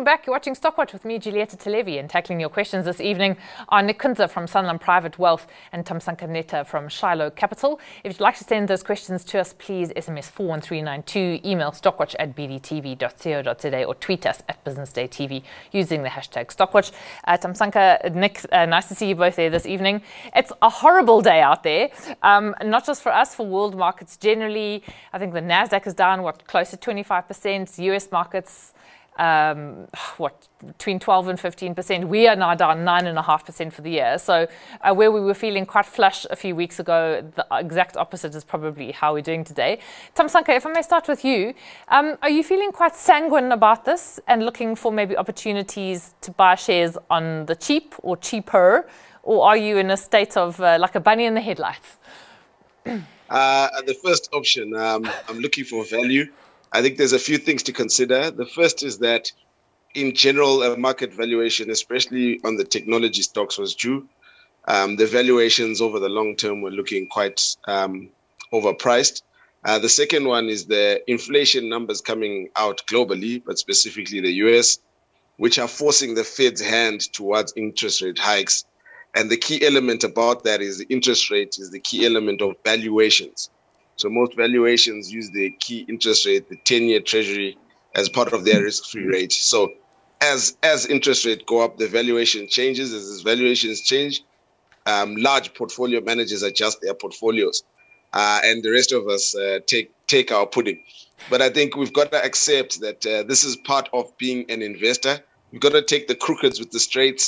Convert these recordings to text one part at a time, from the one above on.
back. You're watching Stockwatch with me, Julieta Televi, and tackling your questions this evening are Nick Kunze from Sanlam Private Wealth and Thamsanqa Netta from Shiloh Capital. If you'd like to send those questions to us, please SMS 41392, email stockwatch@bdtv.co.za, or tweet us at BusinessDayTV using the hashtag Stockwatch. Thamsanqa, Nick, nice to see you both there this evening. It's a horrible day out there, not just for us, for world markets generally. I think the Nasdaq is down, close to 25%. US markets, between 12 and 15%. We are now down 9.5% for the year. So where we were feeling quite flush a few weeks ago, the exact opposite is probably how we're doing today. Thamsanqa, if I may start with you, are you feeling quite sanguine about this and looking for maybe opportunities to buy shares on the cheap or cheaper, or are you in a state of like a bunny in the headlights? The first option, I'm looking for value. I think there's a few things to consider. The first is that, in general, market valuation, especially on the technology stocks, was due. The valuations over the long term were looking quite overpriced. The second one is the inflation numbers coming out globally, but specifically the US, which are forcing the Fed's hand towards interest rate hikes. And the key element about that is the interest rate is the key element of valuations. So most valuations use the key interest rate, the 10-year treasury, as part of their risk-free rate. So as interest rates go up, the valuation changes. As these valuations change, large portfolio managers adjust their portfolios. And the rest of us take our pudding. But I think we've got to accept that this is part of being an investor. We've got to take the crookeds with the straights.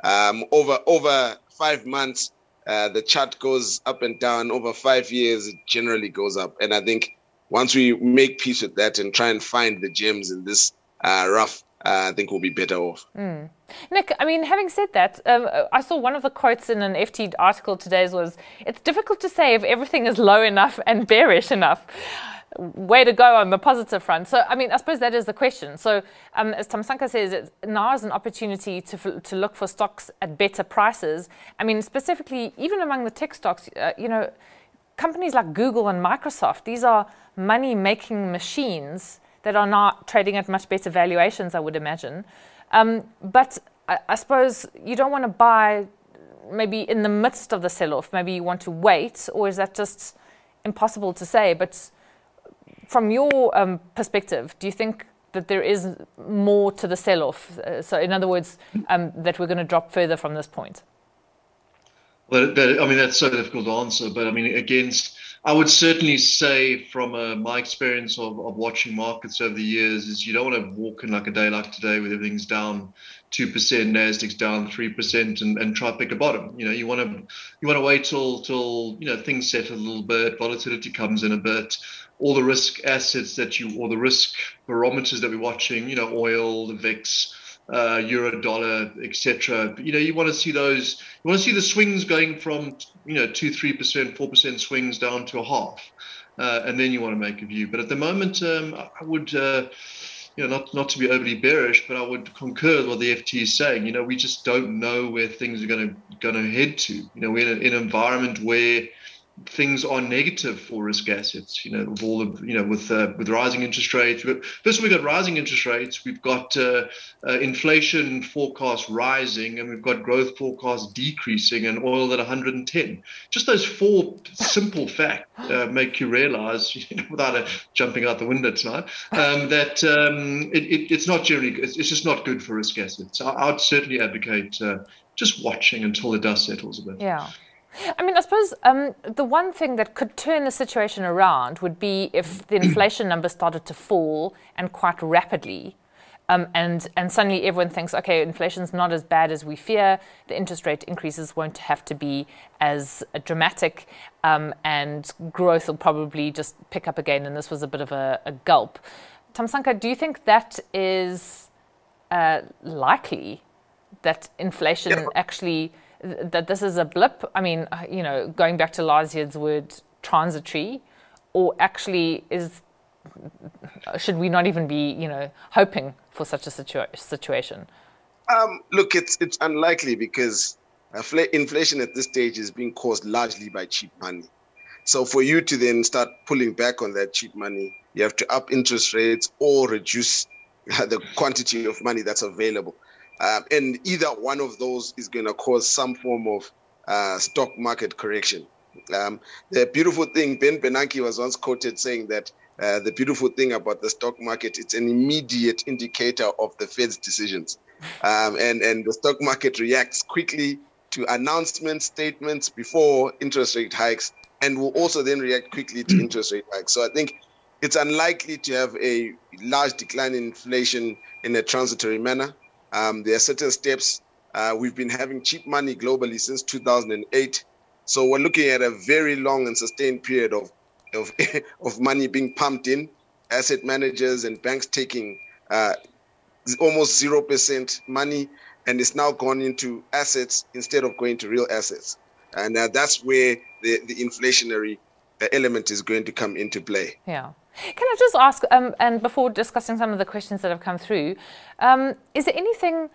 Over 5 months, the chart goes up and down. Over 5 years, it generally goes up. And I think once we make peace with that and try and find the gems in this rough, I think we'll be better off. Nick, I mean, having said that, I saw one of the quotes in an FT article today was, it's difficult to say if everything is low enough and bearish enough. Way to go on the positive front. So, I mean, I suppose that is the question. So, as Thamsanqa says, now is an opportunity to look for stocks at better prices. I mean, specifically, even among the tech stocks, companies like Google and Microsoft, these are money-making machines that are now trading at much better valuations, I would imagine. But I suppose you don't want to buy maybe in the midst of the sell-off. Maybe you want to wait, or is that just impossible to say? But from your perspective, do you think that there is more to the sell-off? So in other words, that we're going to drop further from this point? Well, that's so difficult to answer. But I mean, I would certainly say from my experience of watching markets over the years is you don't want to walk in like a day like today where everything's down 2%, Nasdaq's down 3%, and try to pick a bottom. You want to wait till things settle a little bit, volatility comes in a bit. All the risk assets or the risk barometers that we're watching, oil, the VIX, euro, dollar, etc. You want to see those. You want to see the swings going from 2-3%, 4% swings down to a half, and then you want to make a view. But at the moment, I would, not to be overly bearish, but I would concur with what the FT is saying. We just don't know where things are going to head to. We're in an environment where things are negative for risk assets, with all of, with rising interest rates. First, we've got rising interest rates, we've got inflation forecast rising, and we've got growth forecast decreasing, and oil at 110. Just those four simple facts make you realize, without jumping out the window tonight, that it's not generally, it's just not good for risk assets. I'd certainly advocate just watching until the dust settles a bit. Yeah. I mean, I suppose the one thing that could turn the situation around would be if the inflation numbers started to fall and quite rapidly, and suddenly everyone thinks, okay, inflation's not as bad as we fear, the interest rate increases won't have to be as dramatic, and growth will probably just pick up again, and this was a bit of a gulp. Thamsanqa, do you think that is likely, that inflation actually... that this is a blip? I mean, going back to Lazia's word, transitory, or actually should we not even be, hoping for such a situation? Look, it's unlikely because inflation at this stage is being caused largely by cheap money. So for you to then start pulling back on that cheap money, you have to up interest rates or reduce the quantity of money that's available. And either one of those is going to cause some form of stock market correction. The beautiful thing, Ben Bernanke was once quoted saying that the beautiful thing about the stock market, it's an immediate indicator of the Fed's decisions. And the stock market reacts quickly to announcements, statements before interest rate hikes, and will also then react quickly to interest rate hikes. So I think it's unlikely to have a large decline in inflation in a transitory manner. There are certain steps. We've been having cheap money globally since 2008. So we're looking at a very long and sustained period of money being pumped in, asset managers and banks taking almost 0% money, and it's now gone into assets instead of going to real assets. And that's where the inflationary element is going to come into play. Yeah. Can I just ask, and before discussing some of the questions that have come through, is there anything,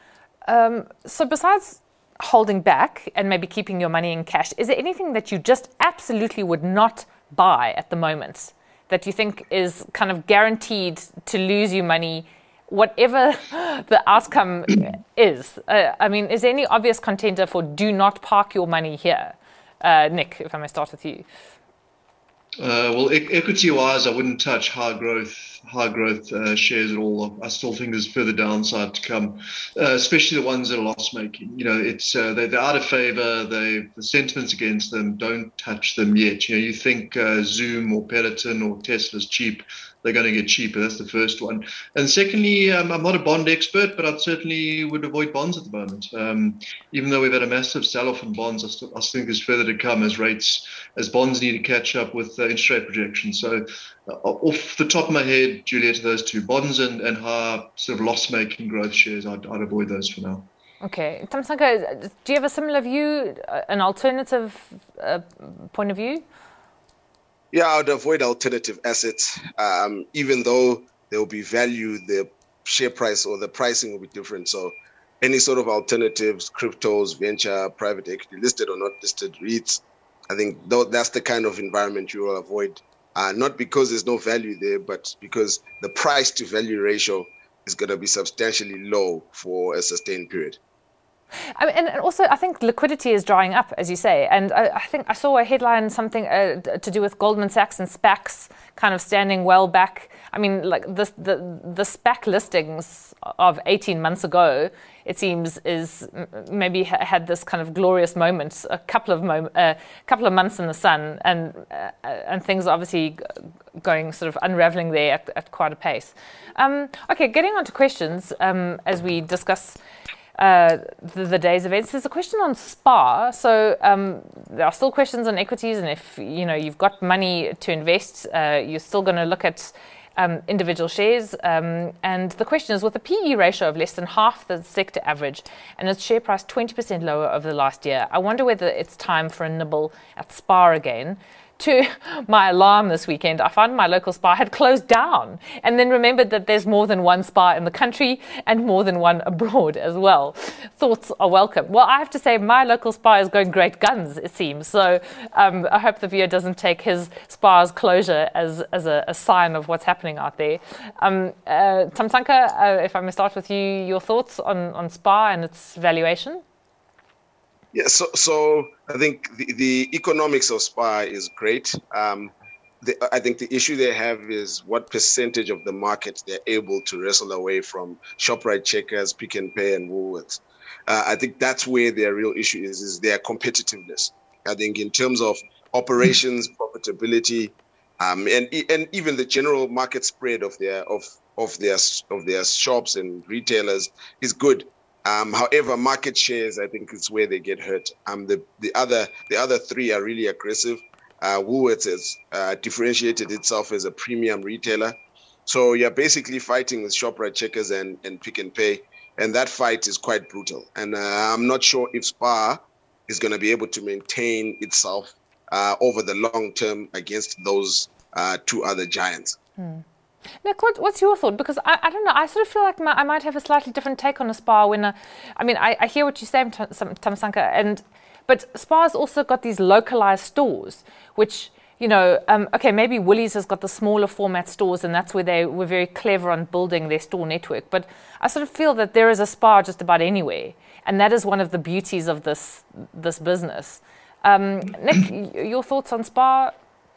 so besides holding back and maybe keeping your money in cash, is there anything that you just absolutely would not buy at the moment that you think is kind of guaranteed to lose you money, whatever the outcome is? I mean, is there any obvious contender for do not park your money here? Nick, if I may start with you. Well, equity-wise, I wouldn't touch high growth shares at all. I still think there's further downside to come, especially the ones that are loss-making. You know, it's they're out of favor. The sentiments against them, don't touch them yet. You know, you think Zoom or Peloton or Tesla's cheap, they're going to get cheaper. That's the first one. And secondly, I'm not a bond expert, but I certainly would avoid bonds at the moment. Even though we've had a massive sell-off in bonds, I still think there's further to come as bonds need to catch up with interest rate projections. So off the top of my head, Juliet, those two, bonds and high sort of loss-making growth shares, I'd avoid those for now. Okay. Thamsanqa, do you have a similar view, an alternative point of view? Yeah, I would avoid alternative assets. Even though there will be value, the share price or the pricing will be different. So any sort of alternatives, cryptos, venture, private equity, listed or not listed, REITs, I think that's the kind of environment you will avoid. Not because there's no value there, but because the price to value ratio is going to be substantially low for a sustained period. I mean, and also, I think liquidity is drying up, as you say. And I think I saw a headline, something to do with Goldman Sachs and SPACs kind of standing well back. I mean, like the SPAC listings of 18 months ago, it seems, is maybe had this kind of glorious moment, a couple of months in the sun, and things are obviously going sort of unraveling there at quite a pace. Okay, getting on to questions as we discuss the day's events. There's a question on SPAR. So there are still questions on equities, and if you've got money to invest, you're still going to look at individual shares. And the question is, with a PE ratio of less than half the sector average and its share price 20% lower over the last year, I wonder whether it's time for a nibble at SPAR again. To my alarm this weekend, I found my local SPAR had closed down, and then remembered that there's more than one SPAR in the country and more than one abroad as well. Thoughts are welcome. Well, I have to say my local SPAR is going great guns, it seems. So I hope the viewer doesn't take his SPAR's closure as a sign of what's happening out there. Thamsanqa, if I may start with you, your thoughts on SPAR and its valuation? Yeah, so I think the economics of SPAR is great. I think the issue they have is what percentage of the market they're able to wrestle away from Shoprite, Checkers, Pick n Pay, and Woolworths. I think that's where their real issue is their competitiveness. I think in terms of operations, profitability, and even the general market spread of their shops and retailers is good. However, market shares, I think, is where they get hurt. The other three are really aggressive. Woolworths has differentiated itself as a premium retailer. So you're basically fighting with Shoprite, Checkers, and Pick n Pay. And that fight is quite brutal. And I'm not sure if SPAR is going to be able to maintain itself over the long term against those two other giants. Nick, what's your thought? Because I don't know, I sort of feel like I might have a slightly different take on a SPAR when, I hear what you say, Thamsanqa, but SPAR's also got these localized stores, which, okay, maybe Woolies has got the smaller format stores, and that's where they were very clever on building their store network. But I sort of feel that there is a Spar just about anywhere, and that is one of the beauties of this business. Nick, your thoughts on Spar?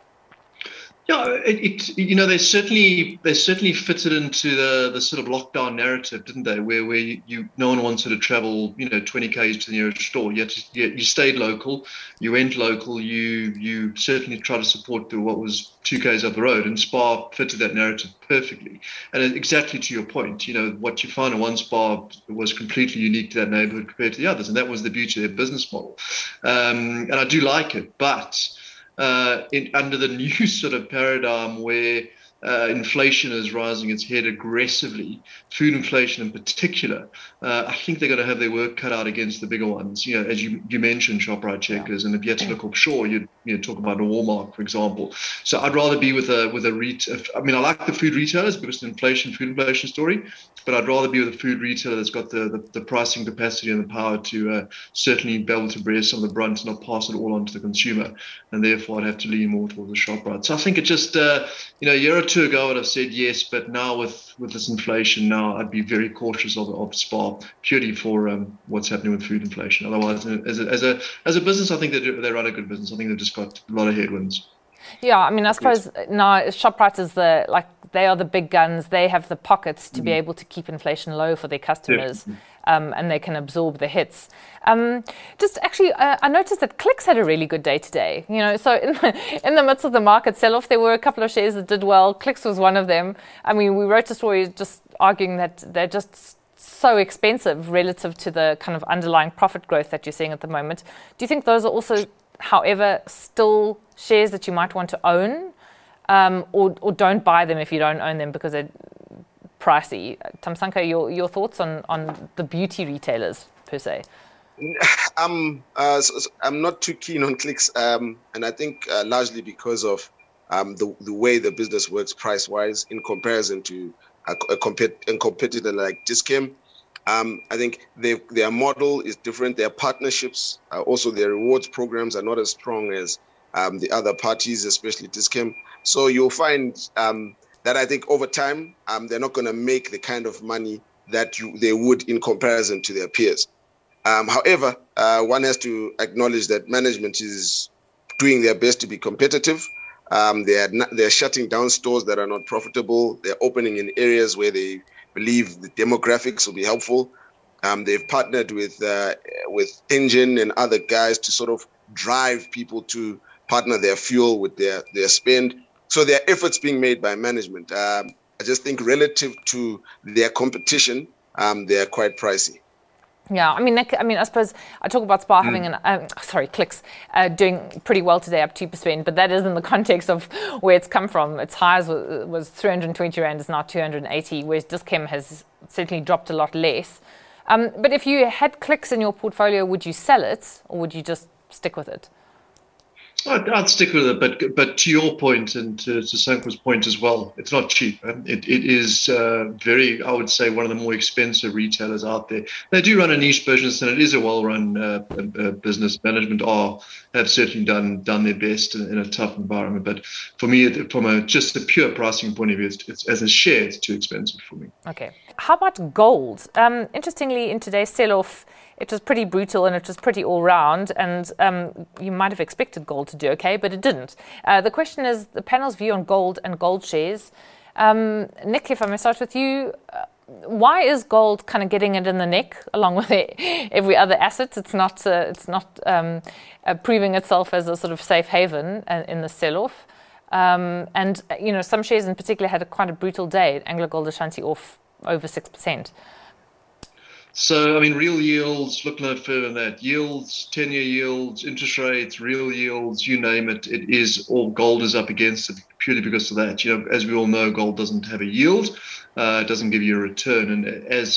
Yeah, they certainly fitted into the sort of lockdown narrative, didn't they? Where no one wanted to travel, 20 k's to the nearest store. Yet you stayed local, you went local, you certainly tried to support what was 2 k's up the road, and Spar fitted that narrative perfectly. And exactly to your point, what you found in one Spar was completely unique to that neighborhood compared to the others, and that was the beauty of their business model. And I do like it, but under the new sort of paradigm where inflation is rising its head aggressively, food inflation in particular, I think they're going to have their work cut out against the bigger ones. As you mentioned, ShopRite, Checkers, and if you had to look offshore, you'd talk about a Walmart, for example. So I'd rather be with a retail. I mean, I like the food retailers because it's an food inflation story, but I'd rather be with a food retailer that's got the pricing capacity and the power to certainly be able to bear some of the brunt and not pass it all on to the consumer. And therefore, I'd have to lean more towards the ShopRite. So I think it just, a year or two ago, I'd have said yes, but now with this inflation, now I'd be very cautious of Spar purely for what's happening with food inflation. Otherwise, as a business, I think they run a good business. I think they've just got a lot of headwinds. Yeah, I mean, I suppose now ShopRite is they are the big guns. They have the pockets to be able to keep inflation low for their customers, and they can absorb the hits. Just actually, I noticed that Clicks had a really good day today. So in the midst of the market sell-off, there were a couple of shares that did well. Clicks was one of them. I mean, we wrote a story just arguing that they're just so expensive relative to the kind of underlying profit growth that you're seeing at the moment. Do you think those are also, however, still shares that you might want to own, or don't buy them if you don't own them because they're pricey? Thamsanqa, your thoughts on the beauty retailers per se? I'm not too keen on Clicks, and I think largely because of the way the business works price-wise in comparison to a competitor like Dis-Chem. I think their model is different. Their partnerships, also their rewards programs are not as strong as the other parties, especially Dis-Chem. So you'll find that I think over time, they're not going to make the kind of money that they would in comparison to their peers. However, one has to acknowledge that management is doing their best to be competitive. They're shutting down stores that are not profitable. They're opening in areas where they believe the demographics will be helpful. They've partnered with Engine and other guys to sort of drive people to partner their fuel with their spend. So there are efforts being made by management. I just think relative to their competition, they are quite pricey. Yeah, I mean, I suppose I talk about Spar having Clicks doing pretty well today, up 2%, but that is in the context of where it's come from. Its highs was 320 Rand, it's now 280, whereas Dis-Chem has certainly dropped a lot less. But if you had Clicks in your portfolio, would you sell it, or would you just stick with it? I'd stick with it, but to your point and to Sanko's point as well, it's not cheap. It is very, I would say, one of the more expensive retailers out there. They do run a niche business, and it is a well-run business. Management have certainly done their best in a tough environment. But for me, from just a pure pricing point of view, it's as a share, it's too expensive for me. Okay. How about gold? Interestingly, in today's sell-off, it was pretty brutal and it was pretty all-round, and you might have expected gold to do okay, but it didn't. The question is the panel's view on gold and gold shares. Nick, if I may start with you, why is gold kind of getting it in the neck along with every other asset? It's not proving itself as a sort of safe haven in the sell-off. And some shares in particular had quite a brutal day. AngloGold Ashanti off over 6%. So, I mean, real yields, look no further than that. Yields, 10-year yields, interest rates, real yields, you name it, it is all gold is up against it purely because of that. As we all know, gold doesn't have a yield. It doesn't give you a return. And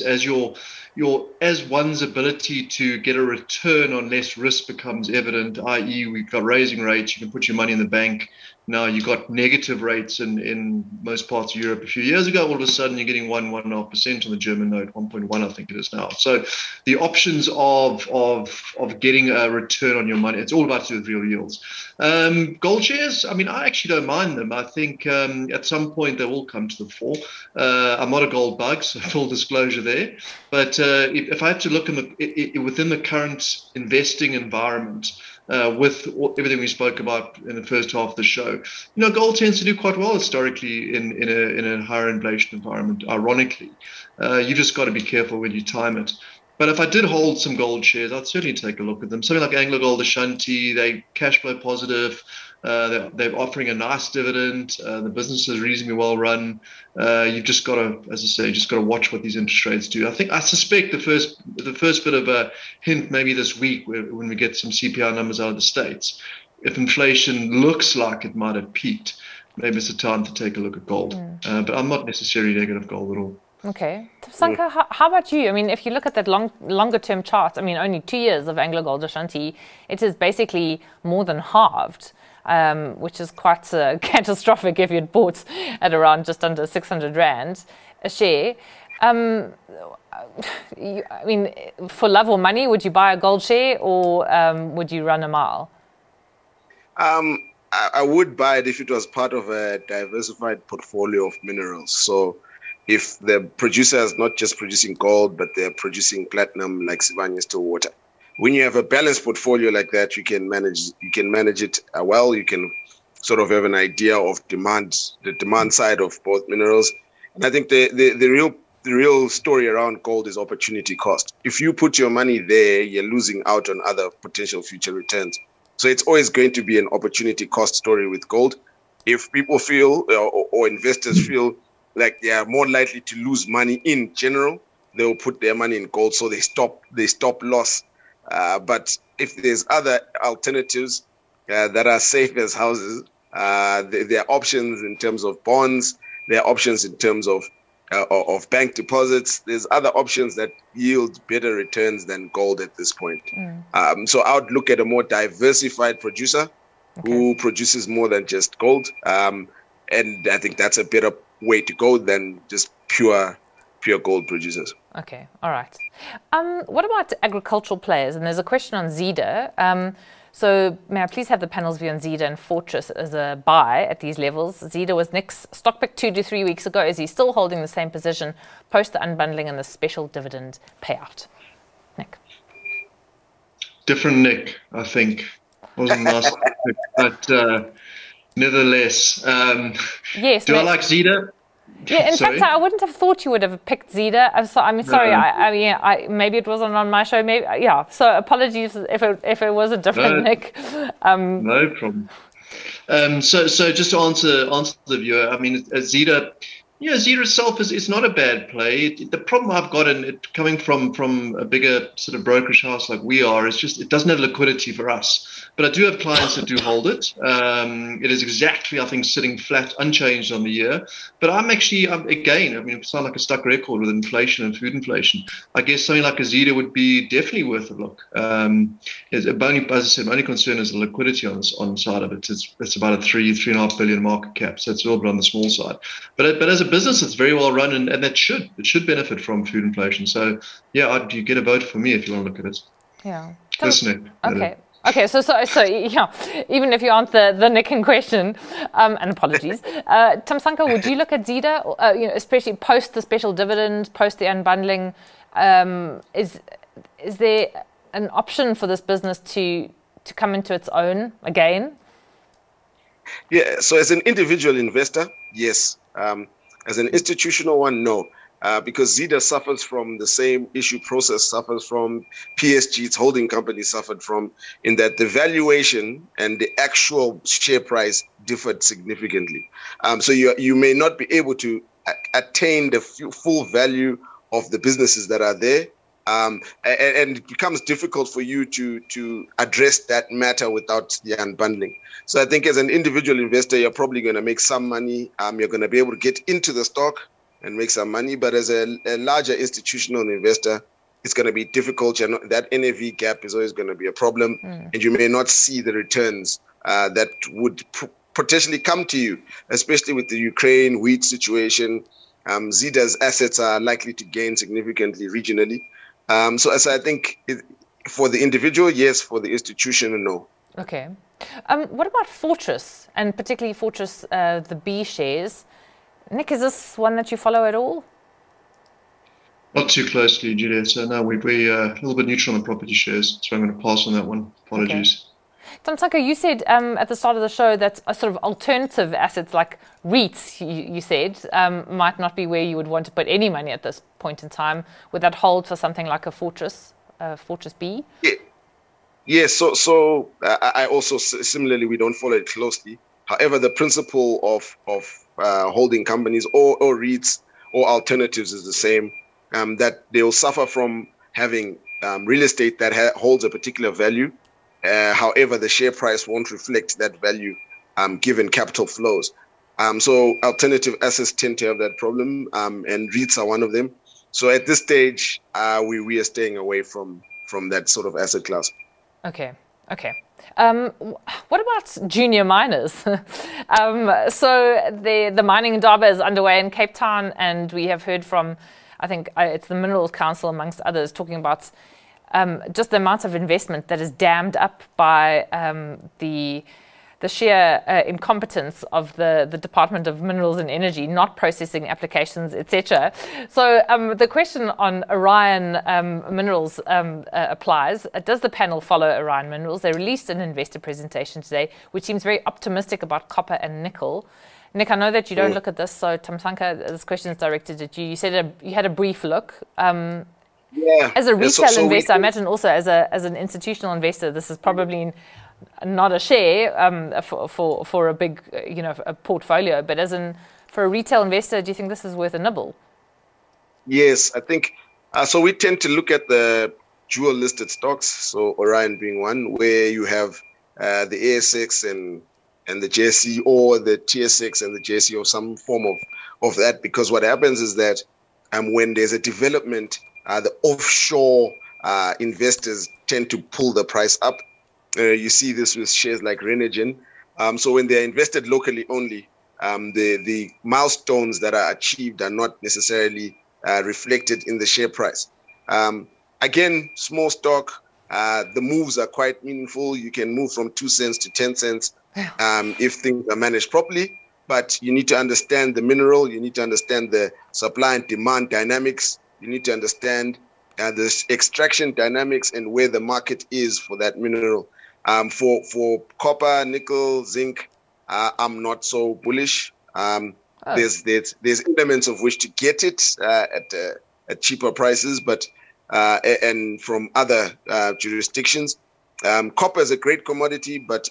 as one's ability to get a return on less risk becomes evident, i.e., we've got raising rates, you can put your money in the bank. Now you got negative rates in most parts of Europe. A few years ago, all of a sudden you're getting 1.5% on the German note, 1.1 I think it is now. So the options of getting a return on your money, it's all about to do with real yields. Gold shares, I mean, I actually don't mind them. I think at some point they will come to the fore. I'm not a gold bug, so full disclosure there. But if I had to look within the current investing environment, with everything we spoke about in the first half of the show, gold tends to do quite well historically in a higher inflation environment. Ironically, you just got to be careful when you time it. But if I did hold some gold shares, I'd certainly take a look at them. Something like AngloGold Ashanti, they cash flow positive. They're offering a nice dividend. The business is reasonably well run. You've just got to, as I say, just got to watch what these interest rates do. I suspect the first bit of a hint maybe this week when we get some CPI numbers out of the States, if inflation looks like it might have peaked, maybe it's a time to take a look at gold. But I'm not necessarily negative gold at all. Okay. Tamsanqa, how about you? I mean, if you look at that longer term chart, I mean, only 2 years of AngloGold Ashanti, it is basically more than halved. Which is quite catastrophic if you'd bought at around just under 600 Rand a share. I mean, for love or money, would you buy a gold share or would you run a mile? I would buy it if it was part of a diversified portfolio of minerals. So if the producer is not just producing gold, but they're producing platinum like Sibanye-Stillwater. When you have a balanced portfolio like that, you can manage it well. You can sort of have an idea of the demand side of both minerals. And I think the real story around gold is opportunity cost. If you put your money there, you're losing out on other potential future returns. So it's always going to be an opportunity cost story with gold. If people feel or investors feel like they are more likely to lose money in general, they will put their money in gold, so they stop loss. But if there's other alternatives that are safe as houses, there are options in terms of bonds. There are options in terms of bank deposits. There's other options that yield better returns than gold at this point. So I would look at a more diversified producer who produces more than just gold. And I think that's a better way to go than just pure gold producers. Okay, all right. What about agricultural players? And there's a question on Zeda. So may I please have the panel's view on Zeda and Fortress as a buy at these levels? Zeda was Nick's stock pick 2 to 3 weeks ago. Is he still holding the same position post the unbundling and the special dividend payout? Nick. Different Nick, I think. Wasn't last pick, but nevertheless. Yes. Do I like Zeda? Yeah, in fact, I wouldn't have thought you would have picked Zeda. Sorry. Maybe it wasn't on my show. Maybe, yeah. So apologies if it was a different Nick. No problem. So just to answer the viewer, I mean, Zeda. Yeah, Zeda itself is not a bad play. The problem I've got in it coming from a bigger sort of brokerage house like we are is just it doesn't have liquidity for us. But I do have clients that do hold it. It is exactly, I think, sitting flat, unchanged on the year. But again, I mean, it sounds like a stuck record with inflation and food inflation. I guess something like a Zeda would be definitely worth a look. As I said, my only concern is the liquidity on the side of it. It's about a 3.5 billion market cap, so it's a little bit on the small side. But as a business, it's very well run, and that should benefit from food inflation. So yeah, you get a vote for me if you want to look at it. Yeah. Listening. Okay, so yeah, even if you aren't the Nick in question, and apologies, Tamsanqa, would you look at Zeda, especially post the special dividend, post the unbundling? Is there an option for this business to come into its own again? Yeah. So as an individual investor, yes. As an institutional one, no. Because Zeda suffers from the same issue Prosus suffers from, PSG, its holding company, suffered from, in that the valuation and the actual share price differed significantly. So you may not be able to attain the full value of the businesses that are there. And it becomes difficult for you to address that matter without the unbundling. So I think as an individual investor, you're probably going to make some money. You're going to be able to get into the stock. and make some money. But as a larger institutional investor, it's going to be difficult. That NAV gap is always going to be a problem, and you may not see the returns that would potentially come to you, especially with the Ukraine wheat situation. Zeda's assets are likely to gain significantly regionally. So as I think for the individual, yes. For the institution, no. Okay. What about Fortress, and particularly Fortress, the B shares? Nick, is this one that you follow at all? Not too closely, Julia. So no, we're a little bit neutral on the property shares, so I'm going to pass on that one. Apologies. Okay. Thamsanqa, you said at the start of the show that a sort of alternative assets like REITs, you said, might not be where you would want to put any money at this point in time. Would that hold for something like a Fortress B? Yeah. Yes. So I also similarly, we don't follow it closely. However, the principle of holding companies or REITs or alternatives is the same. That they will suffer from having real estate that holds a particular value. However, the share price won't reflect that value given capital flows. So alternative assets tend to have that problem, and REITs are one of them. So at this stage, we are staying away from that sort of asset class. Okay. What about junior miners? So the mining indaba is underway in Cape Town, and we have heard from, I think it's the Minerals Council, amongst others, talking about just the amount of investment that is dammed up by the sheer incompetence of the Department of Minerals and Energy, not processing applications, etc. So the question on Orion Minerals applies. Does the panel follow Orion Minerals? They released an investor presentation today, which seems very optimistic about copper and nickel. Nick, I know that you don't look at this, so Thamsanqa, this question is directed at you. You said you had a brief look. As a retail investor, I imagine also as an institutional investor, this is probably not a share for a big, a portfolio, but for a retail investor, do you think this is worth a nibble? Yes, I think so. We tend to look at the dual listed stocks, so Orion being one, where you have the ASX and the JSE, or the TSX and the JSE, or some form of that, because what happens is that when there's a development, the offshore investors tend to pull the price up. You see this with shares like Renergen. So when they're invested locally only, the milestones that are achieved are not necessarily reflected in the share price. Again, small stock, the moves are quite meaningful. You can move from 2 cents to 10 cents if things are managed properly. But you need to understand the mineral. You need to understand the supply and demand dynamics. You need to understand the extraction dynamics and where the market is for that mineral. For copper, nickel, zinc, I'm not so bullish. There's elements of which to get it at cheaper prices, but and from other jurisdictions. Copper is a great commodity, but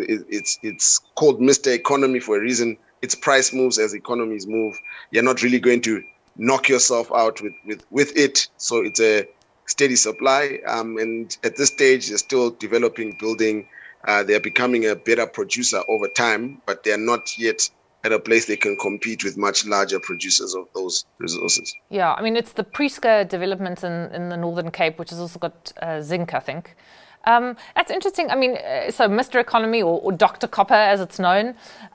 it's called Mr. Economy for a reason. Its price moves as economies move. You're not really going to knock yourself out with it. So it's a steady supply. And at this stage, they're still developing, building. They're becoming a better producer over time, but they're not yet at a place they can compete with much larger producers of those resources. Yeah, I mean, it's the Prieska development in the Northern Cape, which has also got zinc, I think. That's interesting. I mean, so Mr. Economy or Dr. Copper, as it's known,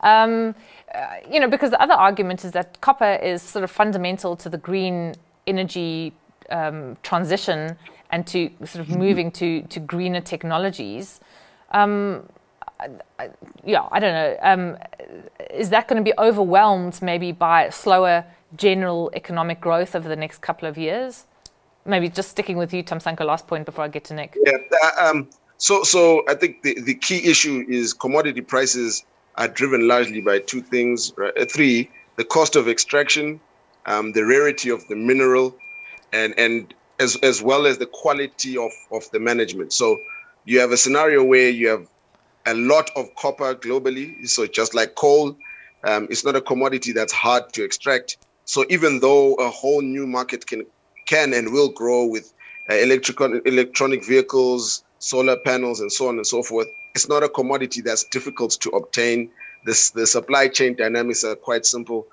because the other argument is that copper is sort of fundamental to the green energy transition and to sort of moving to greener technologies. I don't know. Is that going to be overwhelmed maybe by slower general economic growth over the next couple of years? Maybe just sticking with you, Thamsanqa, last point before I get to Nick. Yeah. So I think the key issue is commodity prices are driven largely by two things. Right? 3, the cost of extraction, the rarity of the mineral, and as well as the quality of the management. So you have a scenario where you have a lot of copper globally. So just like coal, it's not a commodity that's hard to extract. So even though a whole new market can and will grow with electronic vehicles, solar panels, and so on and so forth, it's not a commodity that's difficult to obtain. The supply chain dynamics are quite simple.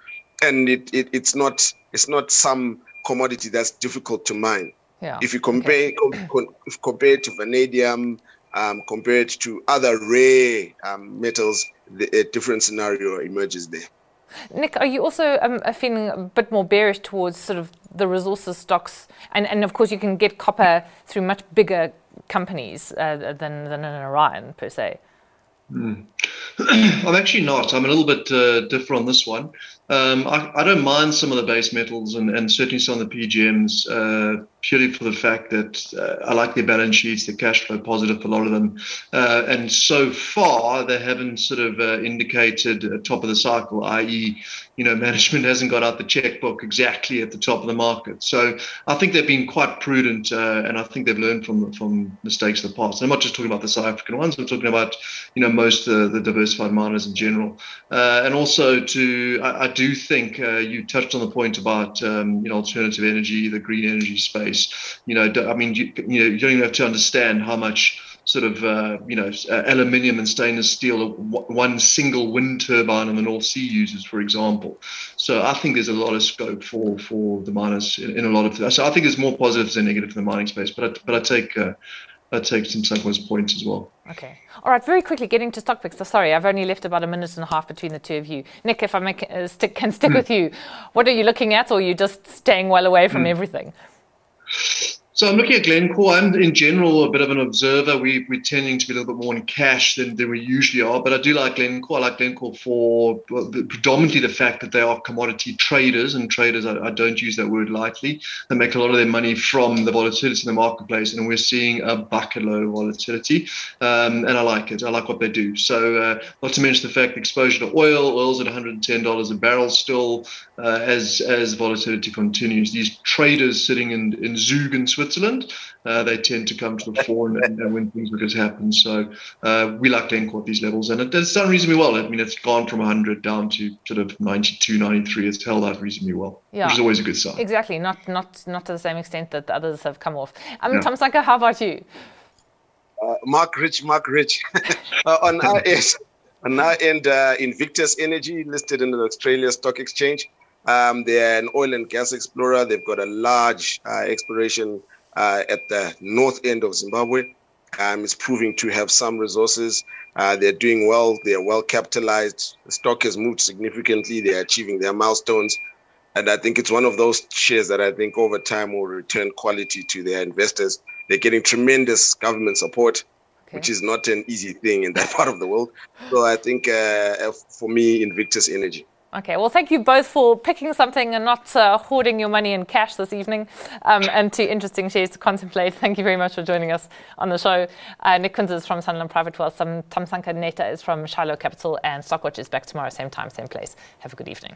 and it's not some commodity that's difficult to mine. Yeah. If you compare it to vanadium, compare it to other rare metals, a different scenario emerges there. Nick, are you also feeling a bit more bearish towards sort of the resources stocks? And of course, you can get copper through much bigger companies than an Orion, per se. I'm actually not. I'm a little bit different on this one. I don't mind some of the base metals and certainly some of the PGMs purely for the fact that I like their balance sheets, the cash flow positive for a lot of them. And so far, they haven't sort of indicated top of the cycle, i.e., management hasn't got out the checkbook exactly at the top of the market. So I think they've been quite prudent, and I think they've learned from mistakes of the past. And I'm not just talking about the South African ones. I'm talking about, most of the diversified miners in general. And also I do think you touched on the point about, alternative energy, the green energy space. You don't even have to understand how much sort of, aluminium and stainless steel one single wind turbine in the North Sea uses, for example. So I think there's a lot of scope for the miners in a lot of. So I think there's more positives than negatives in the mining space. But I take some Sanko's points as well. Okay. All right. Very quickly, getting to stock picks. So sorry, I've only left about a minute and a half between the two of you. Nick, if I can stick with you, what are you looking at, or are you just staying well away from everything? So I'm looking at Glencore. I'm in general a bit of an observer. We're tending to be a little bit more in cash than we usually are, but I do like Glencore. I like Glencore for predominantly the fact that they are commodity traders, and traders, I don't use that word lightly. They make a lot of their money from the volatility in the marketplace, and we're seeing a bucket load of volatility, and I like it. I like what they do. So not to mention the fact exposure to oil's at $110 a barrel still, as volatility continues. These traders sitting in Zug in Switzerland, they tend to come to the fore and when things like this happen. So we like Glencore at these levels, and it's done reasonably well. I mean, it's gone from 100 down to sort of 92, 93. It's held out reasonably well, which is always a good sign. Exactly, not to the same extent that the others have come off. Thamsanqa, how about you? Mark Rich. On our end, Invictus Energy, listed in the Australia Stock Exchange. They're an oil and gas explorer. They've got a large exploration at the north end of Zimbabwe. It's proving to have some resources. They're doing well. They're well capitalized. The stock has moved significantly. They're achieving their milestones. And I think it's one of those shares that I think over time will return quality to their investors. They're getting tremendous government support, which is not an easy thing in that part of the world. So I think for me, Invictus Energy. Okay, well, thank you both for picking something and not hoarding your money in cash this evening, and two interesting shares to contemplate. Thank you very much for joining us on the show. Nick Kunze is from Sanlam Private Wealth, Thamsanqa Neta is from Shiloh Capital, and Stockwatch is back tomorrow, same time, same place. Have a good evening.